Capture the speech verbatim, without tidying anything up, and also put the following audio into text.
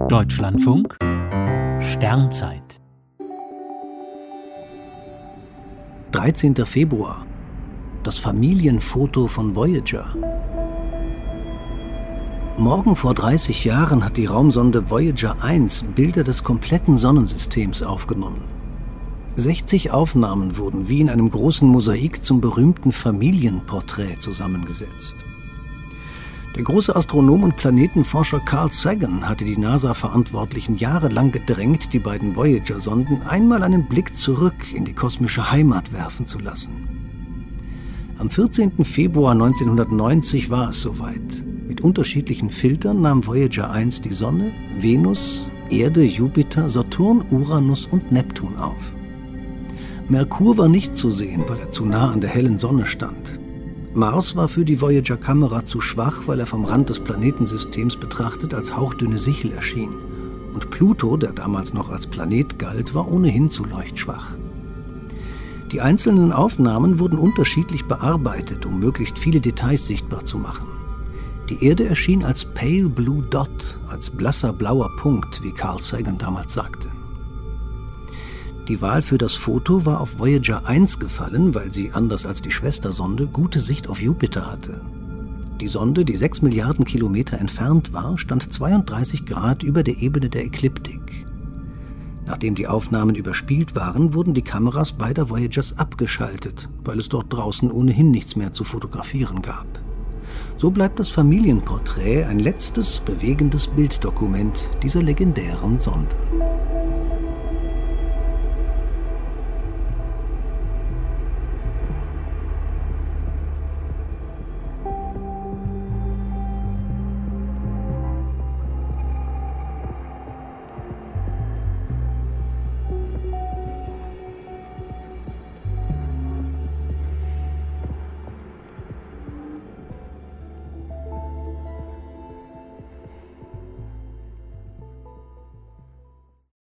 Deutschlandfunk Sternzeit dreizehnter Februar. Das Familienfoto von Voyager. Morgen vor dreißig Jahren hat die Raumsonde Voyager eins Bilder des kompletten Sonnensystems aufgenommen. sechzig Aufnahmen wurden wie in einem großen Mosaik zum berühmten Familienporträt zusammengesetzt. Der große Astronom und Planetenforscher Carl Sagan hatte die NASA-Verantwortlichen jahrelang gedrängt, die beiden Voyager-Sonden einmal einen Blick zurück in die kosmische Heimat werfen zu lassen. Am vierzehnten Februar neunzehnhundertneunzig war es soweit. Mit unterschiedlichen Filtern nahm Voyager eins die Sonne, Venus, Erde, Jupiter, Saturn, Uranus und Neptun auf. Merkur war nicht zu sehen, weil er zu nah an der hellen Sonne stand. Mars war für die Voyager-Kamera zu schwach, weil er vom Rand des Planetensystems betrachtet als hauchdünne Sichel erschien. Und Pluto, der damals noch als Planet galt, war ohnehin zu leuchtschwach. Die einzelnen Aufnahmen wurden unterschiedlich bearbeitet, um möglichst viele Details sichtbar zu machen. Die Erde erschien als Pale Blue Dot, als blasser blauer Punkt, wie Carl Sagan damals sagte. Die Wahl für das Foto war auf Voyager eins gefallen, weil sie, anders als die Schwestersonde, gute Sicht auf Jupiter hatte. Die Sonde, die sechs Milliarden Kilometer entfernt war, stand zweiunddreißig Grad über der Ebene der Ekliptik. Nachdem die Aufnahmen überspielt waren, wurden die Kameras beider Voyagers abgeschaltet, weil es dort draußen ohnehin nichts mehr zu fotografieren gab. So bleibt das Familienporträt ein letztes, bewegendes Bilddokument dieser legendären Sonde.